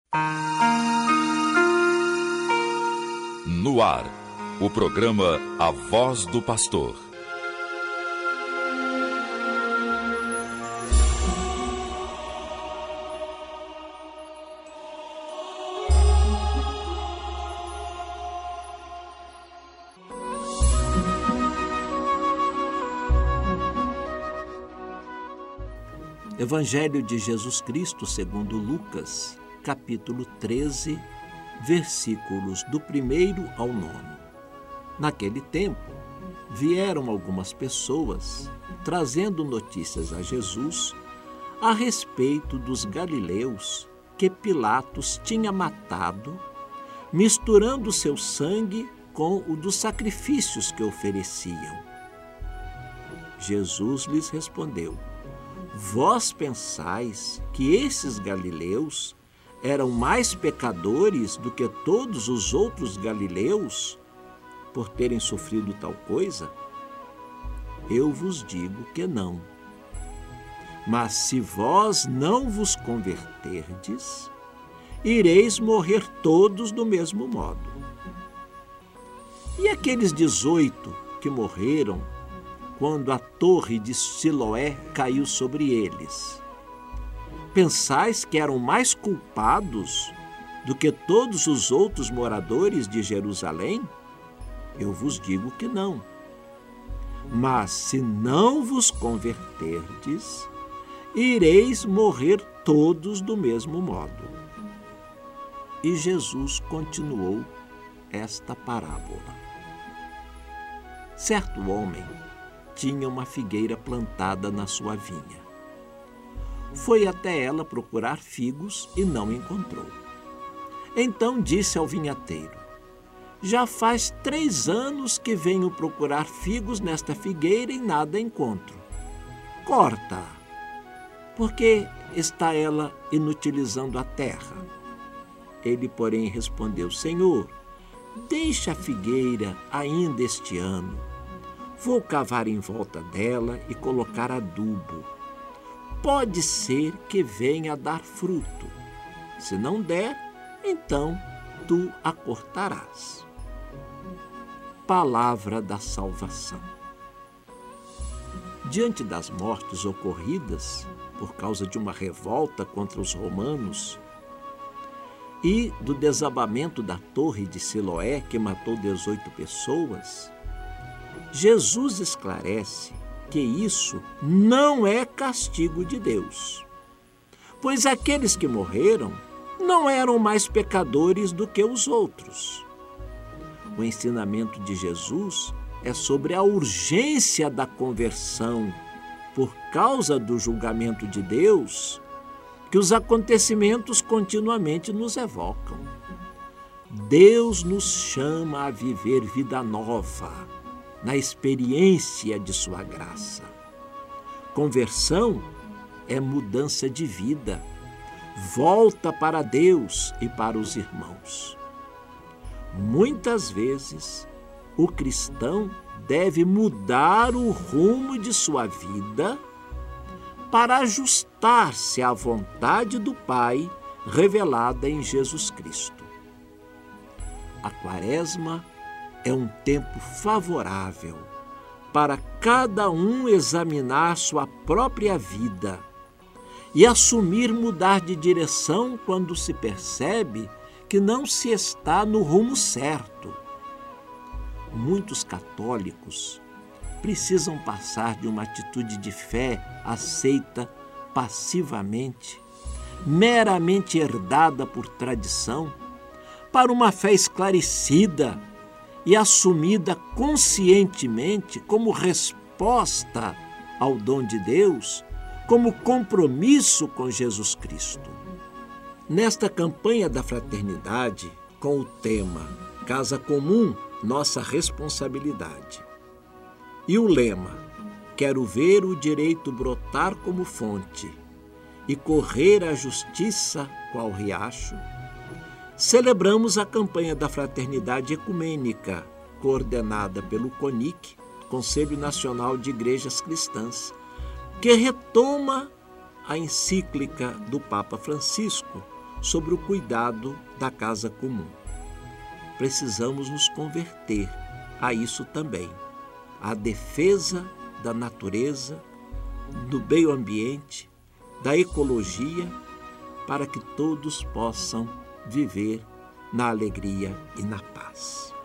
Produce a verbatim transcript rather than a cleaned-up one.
No ar, o programa A Voz do Pastor. Evangelho de Jesus Cristo segundo Lucas, capítulo treze, versículos do primeiro ao nono. Naquele tempo, vieram algumas pessoas trazendo notícias a Jesus a respeito dos galileus que Pilatos tinha matado, misturando seu sangue com o dos sacrifícios que ofereciam. Jesus lhes respondeu: Vós pensais que esses galileus eram mais pecadores do que todos os outros galileus por terem sofrido tal coisa? Eu vos digo que não. Mas se vós não vos converterdes, ireis morrer todos do mesmo modo. E aqueles dezoito que morreram quando a torre de Siloé caiu sobre eles, pensais que eram mais culpados do que todos os outros moradores de Jerusalém? Eu vos digo que não. Mas se não vos converterdes, ireis morrer todos do mesmo modo. E Jesus continuou esta parábola. Certo homem tinha uma figueira plantada na sua vinha. Foi até ela procurar figos e não encontrou. Então disse ao vinhateiro: Já faz três anos que venho procurar figos nesta figueira e nada encontro. Corta-a, porque está ela inutilizando a terra. Ele, porém, respondeu: Senhor, deixa a figueira ainda este ano. Vou cavar em volta dela e colocar adubo. Pode ser que venha a dar fruto. Se não der, então tu a cortarás. Palavra da salvação. Diante das mortes ocorridas por causa de uma revolta contra os romanos e do desabamento da torre de Siloé, que matou dezoito pessoas, Jesus esclarece que isso não é castigo de Deus, pois aqueles que morreram não eram mais pecadores do que os outros. O ensinamento de Jesus é sobre a urgência da conversão por causa do julgamento de Deus que os acontecimentos continuamente nos evocam. Deus nos chama a viver vida nova na experiência de sua graça. Conversão é mudança de vida, volta para Deus e para os irmãos. Muitas vezes, o cristão deve mudar o rumo de sua vida para ajustar-se à vontade do Pai revelada em Jesus Cristo. A Quaresma é um tempo favorável para cada um examinar sua própria vida e assumir mudar de direção quando se percebe que não se está no rumo certo. Muitos católicos precisam passar de uma atitude de fé aceita passivamente, meramente herdada por tradição, para uma fé esclarecida e assumida conscientemente como resposta ao dom de Deus, como compromisso com Jesus Cristo. Nesta campanha da fraternidade, com o tema Casa Comum, Nossa Responsabilidade, e o lema Quero ver o direito brotar como fonte e correr a justiça qual riacho, celebramos a campanha da Fraternidade Ecumênica, coordenada pelo CONIC, Conselho Nacional de Igrejas Cristãs, que retoma a encíclica do Papa Francisco sobre o cuidado da casa comum. Precisamos nos converter a isso também, à defesa da natureza, do meio ambiente, da ecologia, para que todos possam viver na alegria e na paz.